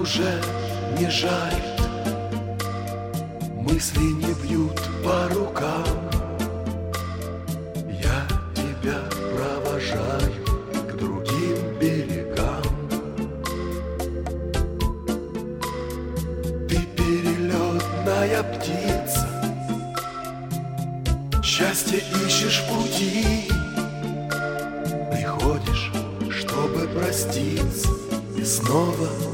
уже не жалит, мысли не бьют по рукам. Я тебя провожаю к другим берегам. Ты перелетная птица, счастье ищешь в пути. Приходишь, чтобы проститься, и снова